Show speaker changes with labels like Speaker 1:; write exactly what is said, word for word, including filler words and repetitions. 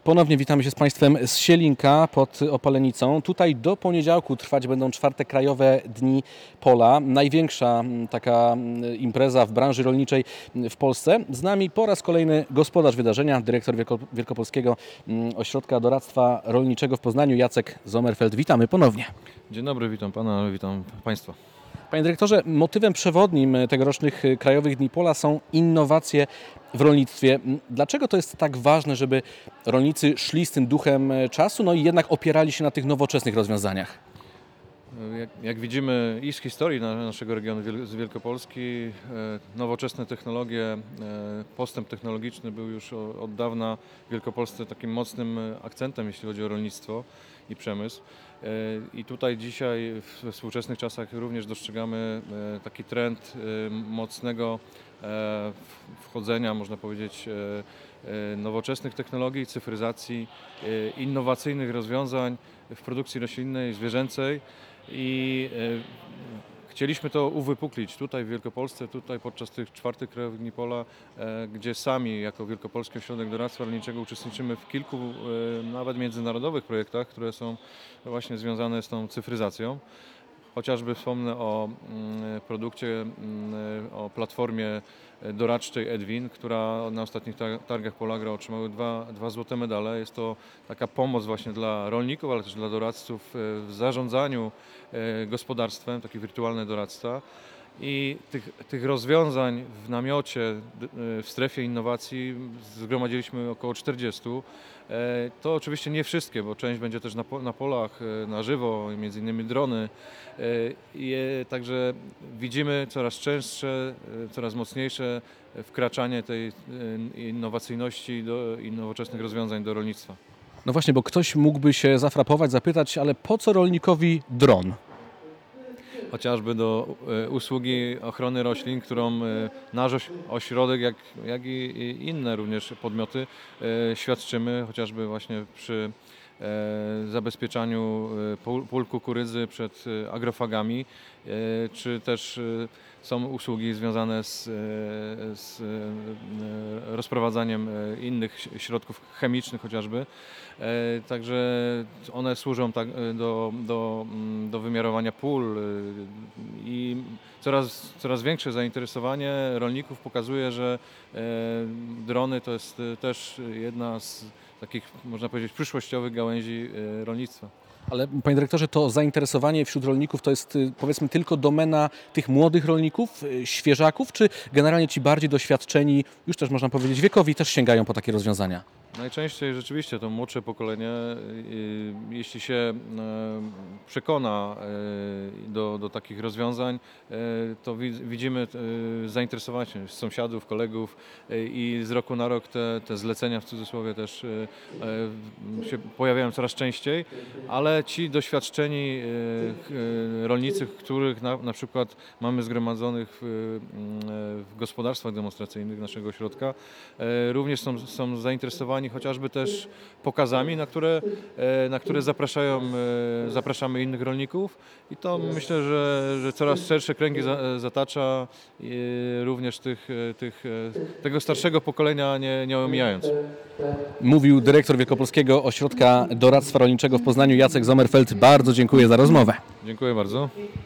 Speaker 1: Ponownie witamy się z Państwem z Sielinka pod Opalenicą. Tutaj do poniedziałku trwać będą czwarte Krajowe Dni Pola. Największa taka impreza w branży rolniczej w Polsce. Z nami po raz kolejny gospodarz wydarzenia, dyrektor Wielko- Wielkopolskiego Ośrodka Doradztwa Rolniczego w Poznaniu, Jacek Sommerfeld. Witamy ponownie.
Speaker 2: Dzień dobry, witam Pana, witam Państwa.
Speaker 1: Panie dyrektorze, motywem przewodnim tegorocznych Krajowych Dni Pola są innowacje w rolnictwie. Dlaczego to jest tak ważne, żeby rolnicy szli z tym duchem czasu, no i jednak opierali się na tych nowoczesnych rozwiązaniach?
Speaker 2: Jak, jak widzimy i z historii na, naszego regionu Wiel- z Wielkopolski, e, nowoczesne technologie, e, postęp technologiczny był już o, od dawna w Wielkopolsce takim mocnym akcentem, jeśli chodzi o rolnictwo i przemysł. E, I tutaj dzisiaj we współczesnych czasach również dostrzegamy e, taki trend e, mocnego e, wchodzenia, można powiedzieć, e, e, nowoczesnych technologii, cyfryzacji, e, innowacyjnych rozwiązań w produkcji roślinnej, zwierzęcej. I e, chcieliśmy to uwypuklić tutaj w Wielkopolsce, tutaj podczas tych czwartych Krajowych Dni Pola, e, gdzie sami jako Wielkopolski Ośrodek Doradztwa Rolniczego uczestniczymy w kilku e, nawet międzynarodowych projektach, które są właśnie związane z tą cyfryzacją. Chociażby wspomnę o mm, produkcie, mm, o platformie doradczej Edwin, która na ostatnich tar- targach Polagro otrzymały dwa, dwa złote medale. Jest to taka pomoc właśnie dla rolników, ale też dla doradców w zarządzaniu e, gospodarstwem, takie wirtualne doradztwa. I tych, tych rozwiązań w namiocie, d- w strefie innowacji zgromadziliśmy około czterdzieści. E, To oczywiście nie wszystkie, bo część będzie też na, po- na polach, e, na żywo, między innymi drony. E, I, e, Także widzimy coraz częstsze, e, coraz mocniejsze wkraczanie tej e, innowacyjności do, i nowoczesnych rozwiązań do rolnictwa.
Speaker 1: No właśnie, bo ktoś mógłby się zafrapować, zapytać, ale po co rolnikowi dron?
Speaker 2: Chociażby do e, usługi ochrony roślin, którą e, nasz oś- ośrodek, jak, jak i, i inne również podmioty e, świadczymy, chociażby właśnie przy e, zabezpieczaniu e, pól, pól kukurydzy przed e, agrofagami, e, czy też e, są usługi związane z, e, z e, rozprowadzaniem e, innych ś- środków chemicznych chociażby. E, Także one służą tak, e, do, do, mm, do wymiarowania pól e, i coraz, coraz większe zainteresowanie rolników pokazuje, że e, drony to jest e, też jedna z takich, można powiedzieć, przyszłościowych gałęzi e, rolnictwa.
Speaker 1: Ale panie dyrektorze, to zainteresowanie wśród rolników to jest y, powiedzmy tylko domena tych młodych rolników, y, świeżaków, czy generalnie ci bardziej doświadczeni, już też można powiedzieć wiekowi, też sięgają po takie rozwiązania?
Speaker 2: Najczęściej rzeczywiście to młodsze pokolenie, y, jeśli się e, przekona e, do, do takich rozwiązań, e, to wi- widzimy e, zainteresowanie sąsiadów, kolegów e, i z roku na rok te, te zlecenia w cudzysłowie też e, e, się pojawiają coraz częściej, ale ci doświadczeni e, e, rolnicy, których na, na przykład mamy zgromadzonych w, m, w gospodarstwach demonstracyjnych naszego ośrodka, e, również są, są zainteresowani chociażby też pokazami, na które, e, na które zapraszają, e, zapraszamy innych rolników i to myślę, że, że coraz szersze kręgi za- zatacza e, również tych, e, tych, e, tego starszego pokolenia nie, nie omijając.
Speaker 1: Mówił dyrektor Wielkopolskiego Ośrodka Doradztwa Rolniczego w Poznaniu, Jacek Sommerfeld. Bardzo dziękuję za rozmowę.
Speaker 2: Dziękuję bardzo.